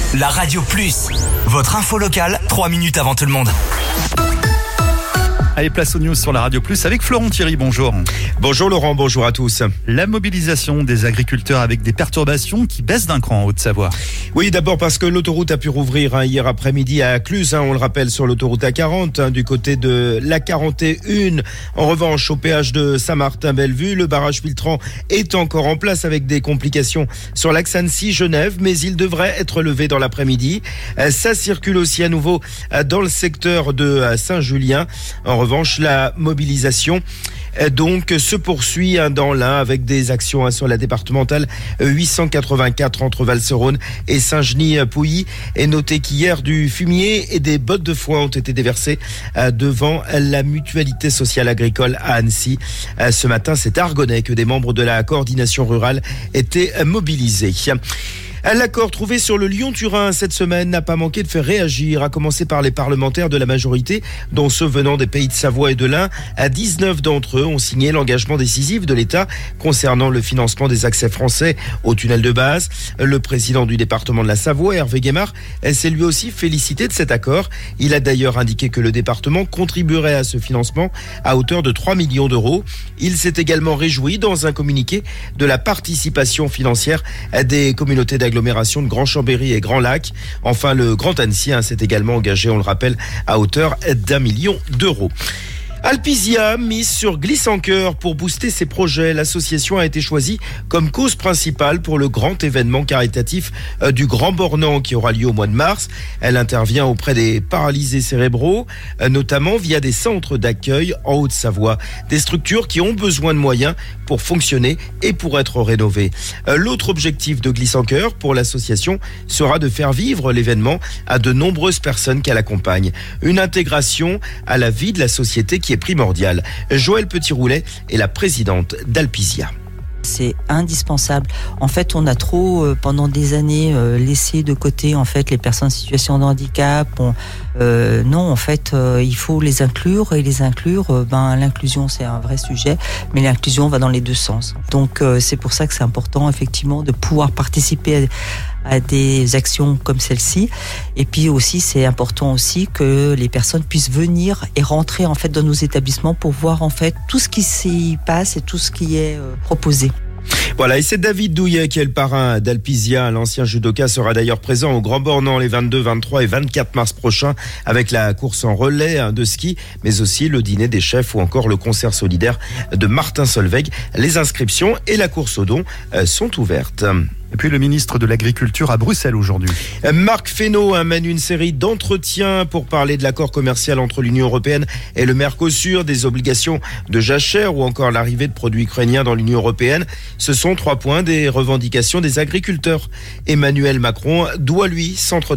La Radio Plus, votre info locale, 3 minutes avant tout le monde. Allez, place aux news sur la Radio Plus avec Florent Thierry, bonjour. Bonjour Laurent, bonjour à tous. La mobilisation des agriculteurs avec des perturbations qui baissent d'un cran en Haute-Savoie. Oui, d'abord parce que l'autoroute a pu rouvrir hier après-midi à Cluse, on le rappelle, sur l'autoroute A40, du côté de l'A41. En revanche, au péage de Saint-Martin-Bellevue, le barrage filtrant est encore en place avec des complications sur l'axe Annecy-Genève, mais il devrait être levé dans l'après-midi. Ça circule aussi à nouveau dans le secteur de Saint-Julien. En revanche, la mobilisation donc se poursuit dans l'Ain avec des actions sur la départementale 884 entre Valserone et Saint-Genis-Pouilly. Et notez qu'hier, du fumier et des bottes de foin ont été déversées devant la mutualité sociale agricole à Annecy. Ce matin, c'est à Argonnet que des membres de la coordination rurale étaient mobilisés. L'accord trouvé sur le Lyon-Turin cette semaine n'a pas manqué de faire réagir, à commencer par les parlementaires de la majorité, dont ceux venant des pays de Savoie et de l'Ain. 19 d'entre eux ont signé l'engagement décisif de l'État concernant le financement des accès français au tunnel de base. Le président du département de la Savoie, Hervé Guémard, s'est lui aussi félicité de cet accord. Il a d'ailleurs indiqué que le département contribuerait à ce financement à hauteur de 3 millions d'euros. Il s'est également réjoui dans un communiqué de la participation financière des communautés d'agglomération de Grand Chambéry et Grand Lac. Enfin, le Grand Annecy s'est également engagé, on le rappelle, à hauteur d'1 million d'euros. Alpisia mise sur Glisse-en-Cœur pour booster ses projets. L'association a été choisie comme cause principale pour le grand événement caritatif du Grand Bornand qui aura lieu au mois de mars. Elle intervient auprès des paralysés cérébraux, notamment via des centres d'accueil en Haute-Savoie. Des structures qui ont besoin de moyens pour fonctionner et pour être rénovées. L'autre objectif de Glisse-en-Cœur pour l'association sera de faire vivre l'événement à de nombreuses personnes qu'elle accompagne. Une intégration à la vie de la société qui est primordiale. Joëlle Petit-Roulet est la présidente d'Alpisia. C'est indispensable. En fait, on a trop, pendant des années, laissé de côté en fait les personnes en situation de handicap. Non, en fait, il faut les inclure et les inclure. L'inclusion, c'est un vrai sujet, mais l'inclusion va dans les deux sens. Donc, c'est pour ça que c'est important, effectivement, de pouvoir participer à des actions comme celle-ci. Et puis aussi, c'est important aussi que les personnes puissent venir et rentrer en fait dans nos établissements pour voir en fait tout ce qui s'y passe et tout ce qui est proposé. Voilà, et c'est David Douillet qui est le parrain d'Alpisia. L'ancien judoka sera d'ailleurs présent au Grand Bornand les 22, 23 et 24 mars prochains avec la course en relais de ski, mais aussi le dîner des chefs ou encore le concert solidaire de Martin Solveig. Les inscriptions et la course aux dons sont ouvertes. Et puis le ministre de l'Agriculture à Bruxelles aujourd'hui. Marc Fesneau mène une série d'entretiens pour parler de l'accord commercial entre l'Union européenne et le Mercosur, des obligations de jachère ou encore l'arrivée de produits ukrainiens dans l'Union européenne. Ce sont 3 points des revendications des agriculteurs. Emmanuel Macron doit lui s'entretenir